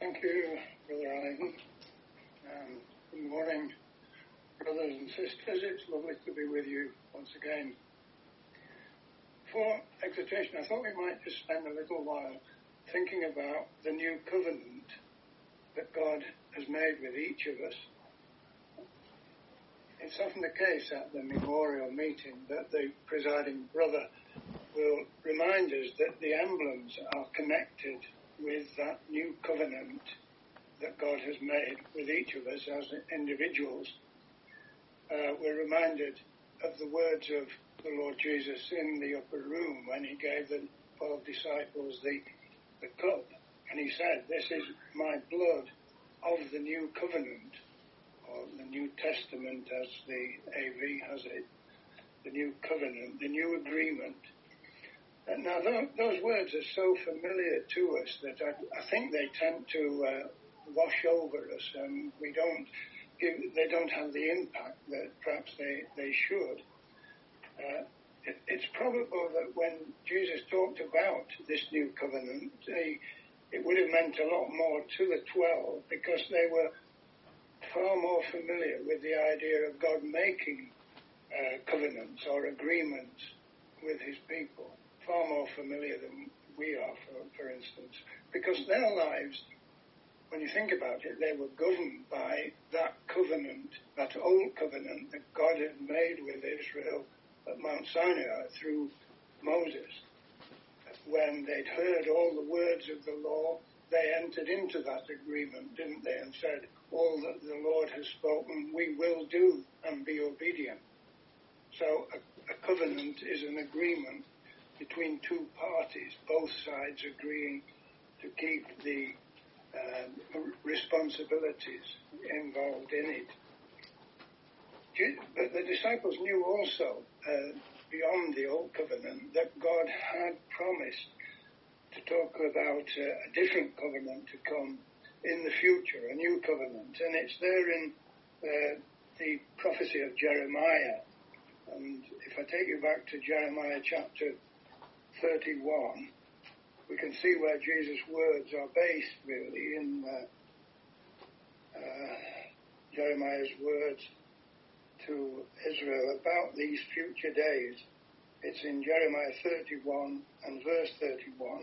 Thank you, Brother Ivan. Good morning, brothers and sisters. It's lovely to be with you once again. For exhortation, I thought we might just spend a little while thinking about the new covenant that God has made with each of us. It's often the case at the memorial meeting that the presiding brother will remind us that the emblems are connected with that new covenant that God has made with each of us as individuals. We're reminded of the words of the Lord Jesus in the upper room when he gave the 12 disciples the cup. And he said, "This is my blood of the new covenant," or the New Testament as the AV has it, the new covenant, the new agreement. And now those words are so familiar to us that I think they tend to wash over us, and they don't have the impact that perhaps they should. It's probable that when Jesus talked about this new covenant, it would have meant a lot more to the 12 because they were far more familiar with the idea of God making covenants or agreements with his people, far more familiar than we are, for instance, because their lives, when you think about it, they were governed by that covenant, that old covenant that God had made with Israel at Mount Sinai through Moses. When they'd heard all the words of the law, they entered into that agreement, didn't they, and said, all that the Lord has spoken, we will do and be obedient. So a covenant is an agreement between two parties, both sides agreeing to keep the responsibilities involved in it. But the disciples knew also, beyond the old covenant, that God had promised to talk about a different covenant to come in the future, a new covenant. And it's there in the prophecy of Jeremiah. And if I take you back to Jeremiah chapter 31, we can see where Jesus' words are based, really, in Jeremiah's words to Israel about these future days. It's in Jeremiah 31 and verse 31,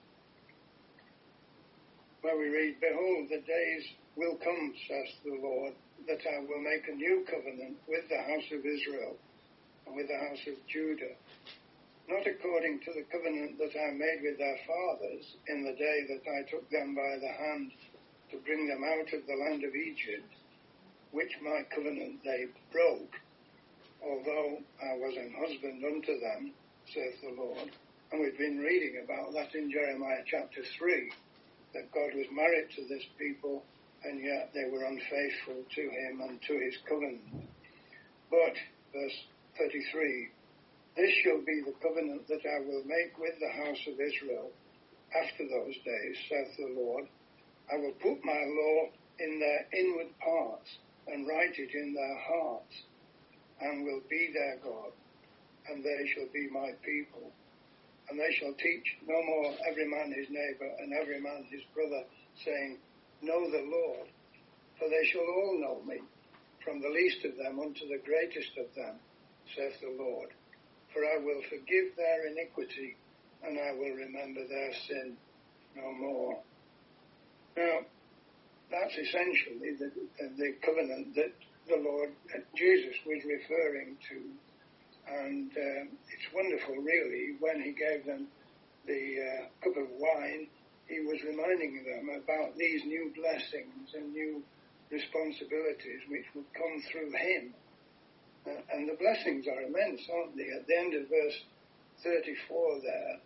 where we read, "Behold, the days will come, says the Lord, that I will make a new covenant with the house of Israel and with the house of Judah, not according to the covenant that I made with their fathers in the day that I took them by the hand to bring them out of the land of Egypt, which my covenant they broke, although I was an husband unto them, saith the Lord." And we've been reading about that in Jeremiah chapter 3, that God was married to this people, and yet they were unfaithful to him and to his covenant. But, verse 33, "This shall be the covenant that I will make with the house of Israel after those days, saith the Lord. I will put my law in their inward parts and write it in their hearts, and will be their God, and they shall be my people. And they shall teach no more every man his neighbor and every man his brother, saying, Know the Lord, for they shall all know me, from the least of them unto the greatest of them, saith the Lord. For I will forgive their iniquity, and I will remember their sin no more." Now, that's essentially the covenant that the Lord Jesus was referring to. And it's wonderful, really, when he gave them the cup of wine, he was reminding them about these new blessings and new responsibilities which would come through him. And the blessings are immense, aren't they? At the end of verse 34 there,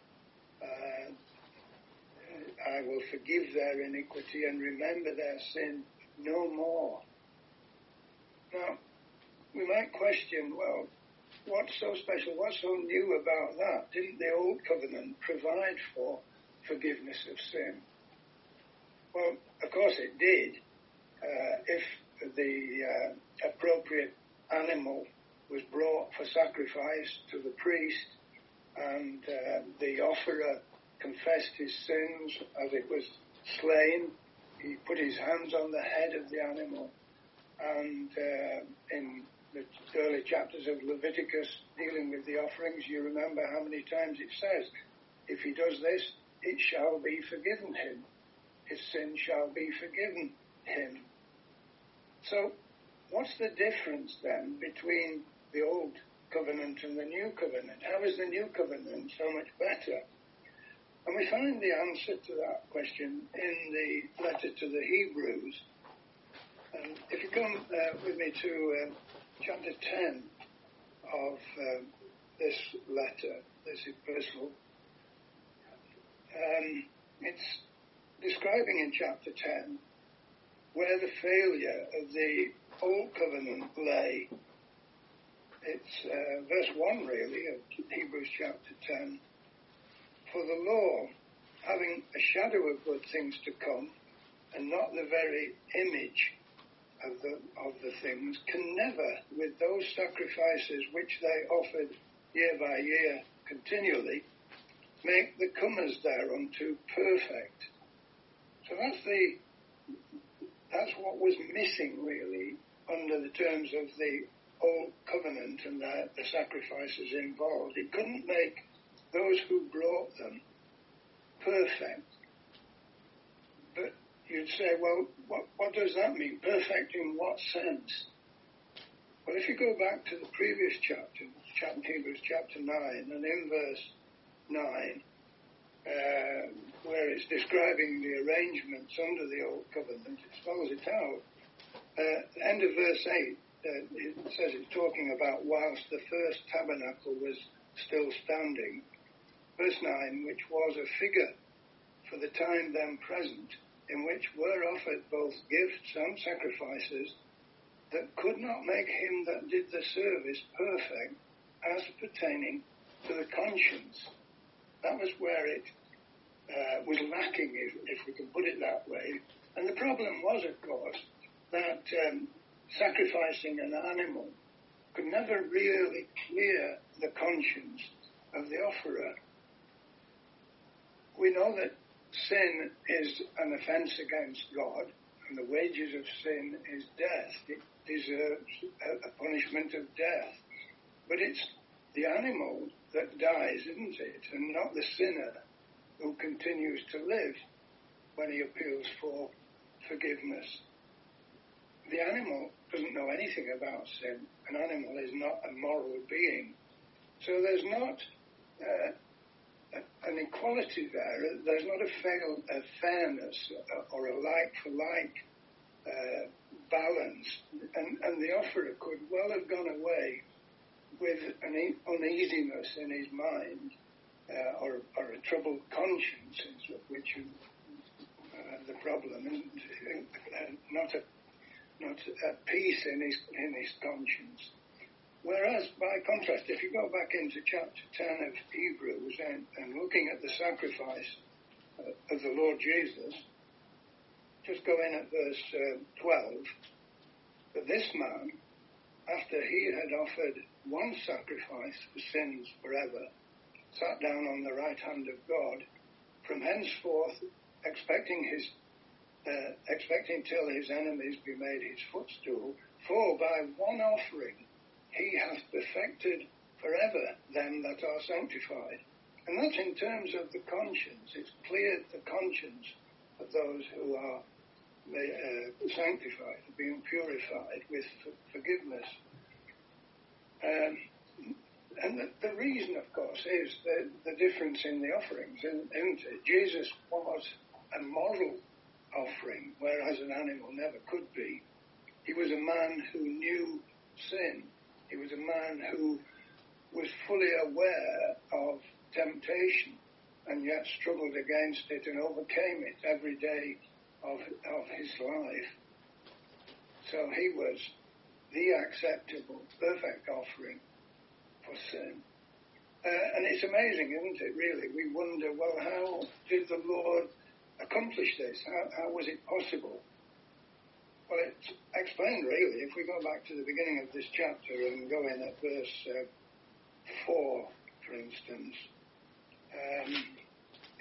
"I will forgive their iniquity and remember their sin no more." Now, we might question, well, what's so special, what's so new about that? Didn't the old covenant provide for forgiveness of sin? Well, of course it did. If the appropriate animal was brought for sacrifice to the priest, and the offerer confessed his sins as it was slain, he put his hands on the head of the animal, and in the early chapters of Leviticus dealing with the offerings, you remember how many times it says, if he does this, it shall be forgiven him. His sin shall be forgiven him. So what's the difference then between the old covenant and the new covenant? How is the new covenant so much better? And we find the answer to that question in the letter to the Hebrews. And if you come with me to chapter 10 of this letter, this epistle, it's describing in chapter 10 where the failure of the old covenant lay. It's verse 1 really of Hebrews chapter 10. For the law, having a shadow of good things to come, and not the very image of the things, can never, with those sacrifices which they offered year by year continually, make the comers thereunto perfect. So that's what was missing really under the terms of the old covenant and the sacrifices involved. It couldn't make those who brought them perfect. But you'd say, well, what does that mean? Perfect in what sense? Well, if you go back to the previous chapter, Hebrews chapter 9, and in verse 9, where it's describing the arrangements under the old covenant, it spells it out. End of verse 8, it says it's talking about whilst the first tabernacle was still standing. Verse 9, which was a figure for the time then present, in which were offered both gifts and sacrifices that could not make him that did the service perfect as pertaining to the conscience. That was where it was lacking, if we can put it that way. And the problem was, of course, that sacrificing an animal could never really clear the conscience of the offerer. We know that sin is an offence against God, and the wages of sin is death. It deserves a punishment of death. But it's the animal that dies, isn't it? And not the sinner who continues to live when he appeals for forgiveness. The animal doesn't know anything about sin. An animal is not a moral being. So there's not an equality there. There's not a fairness or a like-for-like balance. And the offerer could well have gone away with an uneasiness in his mind or a troubled conscience, which is the problem, and not a peace in his conscience. Whereas, by contrast, if you go back into chapter 10 of Hebrews and looking at the sacrifice of the Lord Jesus, just go in at verse 12, but this man, after he had offered one sacrifice for sins forever, sat down on the right hand of God, from henceforth expecting till his enemies be made his footstool, for by one offering he hath perfected forever them that are sanctified. And that's in terms of the conscience. It's cleared the conscience of those who are sanctified, being purified with forgiveness. And the reason, of course, is the difference in the offerings, isn't it? Jesus was a moral offering, whereas an animal never could be. He was a man who knew sin. He was a man who was fully aware of temptation and yet struggled against it and overcame it every day of his life. So he was the acceptable, perfect offering for sin. And it's amazing, isn't it, really? We wonder, well, how did the Lord accomplish this? How was it possible? Well, it's explained, really, if we go back to the beginning of this chapter and go in at verse 4, for instance.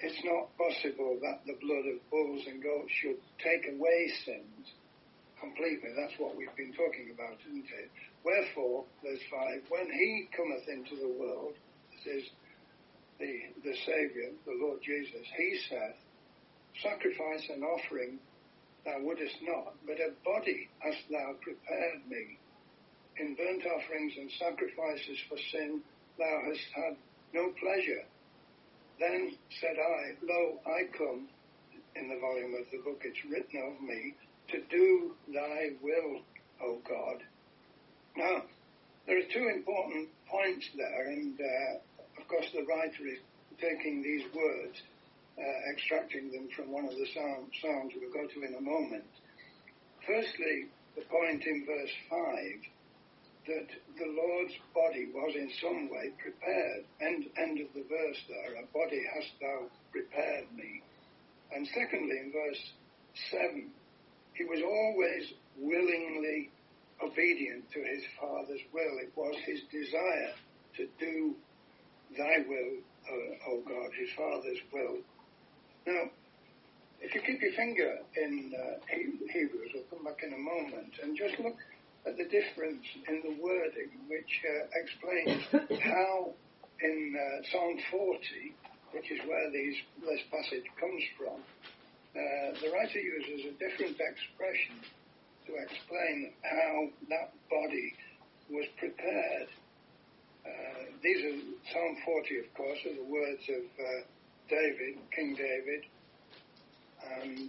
it's not possible that the blood of bulls and goats should take away sins completely. That's what we've been talking about, isn't it? Wherefore, verse 5, when he cometh into the world, this is the Saviour, the Lord Jesus, he saith, sacrifice and offering thou wouldest not, but a body hast thou prepared me. In burnt offerings and sacrifices for sin thou hast had no pleasure. Then said I, lo, I come, in the volume of the book it's written of me, to do thy will, O God. Now, there are two important points there, and of course the writer is taking these words, extracting them from one of the Psalms we'll go to in a moment. Firstly, the point in verse 5, that the Lord's body was in some way prepared. End of the verse there, a body hast thou prepared me. And secondly, in verse 7, he was always willingly obedient to his Father's will. It was his desire to do thy will, O God, his Father's will. Now, if you keep your finger in Hebrews, we'll come back in a moment, and just look at the difference in the wording, which explains how in Psalm 40, which is where this passage comes from, the writer uses a different expression to explain how that body was prepared. These are Psalm 40, of course, are the words of David, King David, and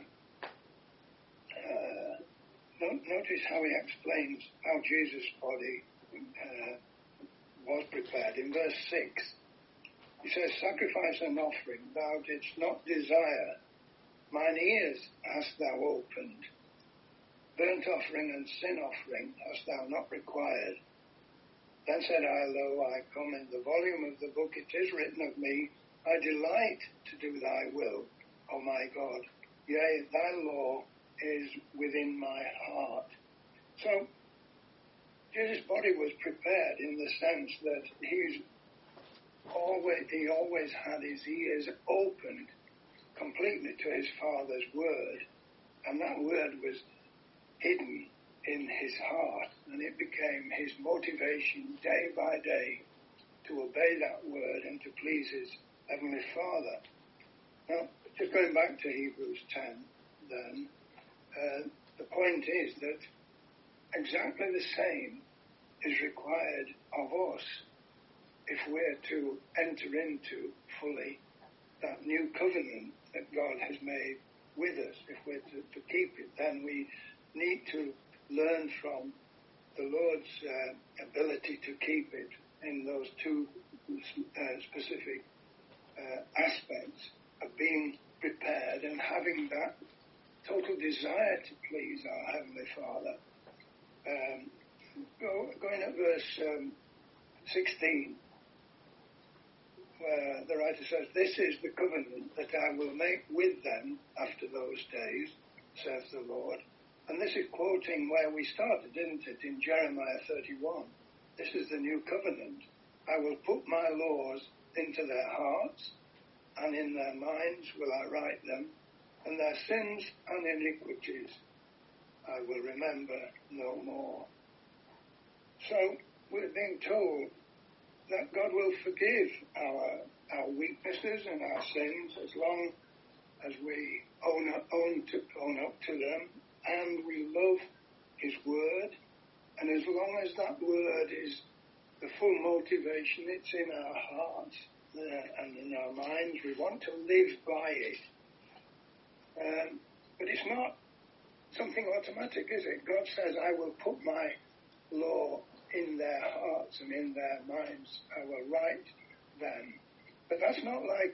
notice how he explains how Jesus' body was prepared. In verse 6, he says, sacrifice and offering thou didst not desire, mine ears hast thou opened. Burnt offering and sin offering hast thou not required. Then said I, lo, I come, in the volume of the book it is written of me, I delight to do thy will, O my God. Yea, thy law is within my heart. So, Jesus' body was prepared in the sense that he always had his ears opened completely to his Father's word, and that word was hidden in his heart, and it became his motivation day by day to obey that word and to please his Heavenly Father. Now, just going back to Hebrews 10, then, the point is that exactly the same is required of us if we're to enter into fully that new covenant that God has made with us. If we're to keep it, then we need to learn from the Lord's ability to keep it in those two specific aspects of being prepared and having that total desire to please our Heavenly Father. Going at verse 16, where the writer says, this is the covenant that I will make with them after those days, says the Lord. And this is quoting where we started, isn't it, in Jeremiah 31. This is the new covenant. I will put my laws into their hearts, and in their minds will I write them, and their sins and iniquities I will remember no more. So we're being told that God will forgive our weaknesses and our sins as long as we own up to them, and we love his word, and as long as that word is the full motivation, it's in our hearts and in our minds, we want to live by it. But it's not something automatic, is it? God says, I will put my law in their hearts and in their minds. I will write them. But that's not like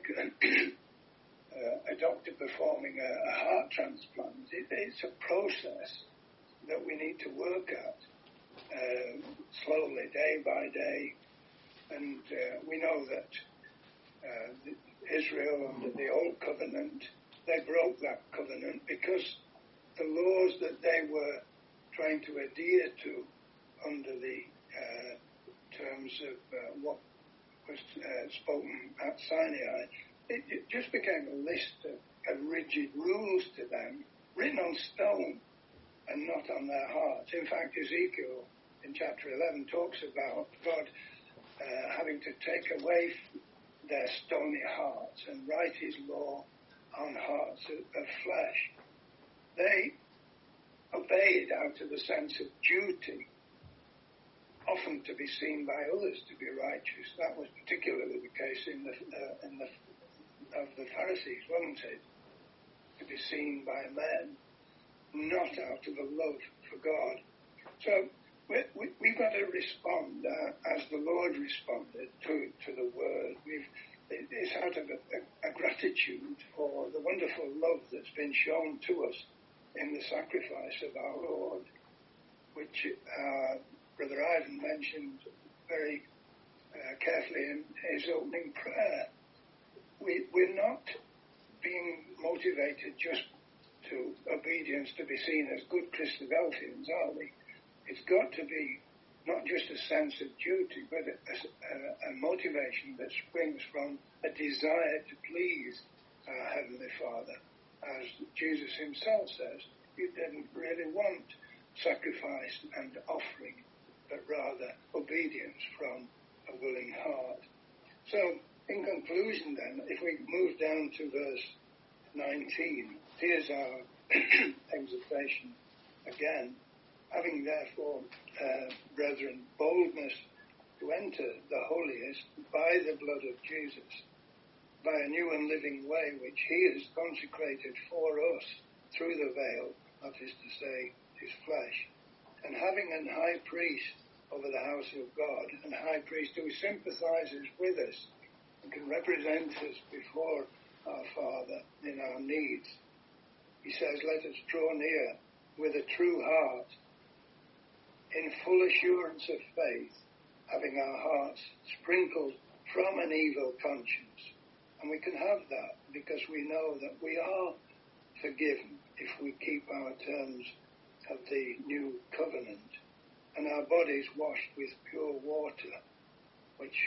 a doctor performing a heart transplant. It's a process that we need to work at slowly, day by day. And we know that Israel under the Old Covenant, they broke that covenant because the laws that they were trying to adhere to under the terms of what was spoken at Sinai, it just a rigid rules to them, written on stone and not on their hearts. In fact, Ezekiel in chapter 11 talks about God having to take away their stony hearts and write his law on hearts of flesh. They obeyed out of a sense of duty, often to be seen by others to be righteous. That was particularly the case of the Pharisees, wasn't it? To be seen by men, not out of a love for God. So we've got to respond as the Lord responded to the word. It's out of a gratitude for the wonderful love that's been shown to us in the sacrifice of our Lord, which Brother Ivan mentioned very carefully in his opening prayer. We're not being motivated just to obedience to be seen as good Christadelphians, are we? It's got to be not just a sense of duty, but a motivation that springs from a desire to please our Heavenly Father. As Jesus himself says, he didn't really want sacrifice and offering, but rather obedience from a willing heart. So, in conclusion then, if we move down to verse 19, here's our exhortation again. Having therefore, brethren, boldness to enter the holiest by the blood of Jesus, by a new and living way which he has consecrated for us through the veil, that is to say, his flesh, and having an high priest over the house of God, and a high priest who sympathizes with us and can represent us before our Father in our needs. He says, let us draw near with a true heart, in full assurance of faith, having our hearts sprinkled from an evil conscience. And we can have that because we know that we are forgiven if we keep our terms of the new covenant, and our bodies washed with pure water, which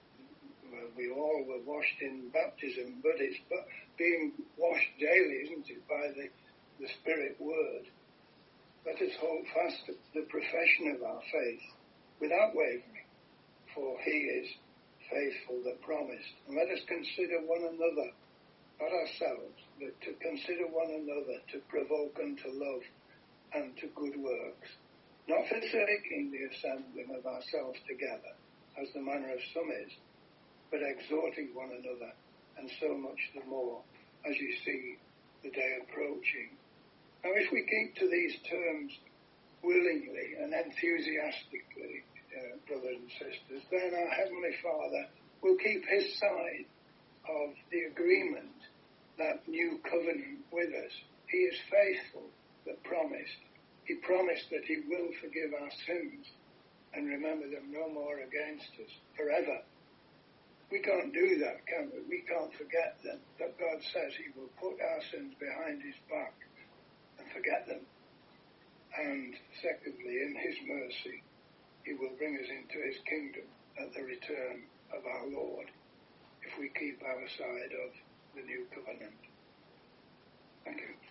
we all were washed in baptism, but it's being washed daily, isn't it, by the Spirit Word. Let us hold fast to the profession of our faith without wavering, for he is faithful that promised. And let us consider one another, not ourselves, but to consider one another to provoke unto love and to good works, not forsaking the assembling of ourselves together, as the manner of some is, but exhorting one another, and so much the more, as you see the day approaching. Now, if we keep to these terms willingly and enthusiastically, brothers and sisters, then our Heavenly Father will keep his side of the agreement, that new covenant with us. He is faithful that promised. He promised that he will forgive our sins and remember them no more against us forever. We can't do that, can we? We can't forget them. But God says he will put our sins behind his back and forget them. And secondly, in his mercy, he will bring us into his kingdom at the return of our Lord, if we keep our side of the new covenant. Thank you.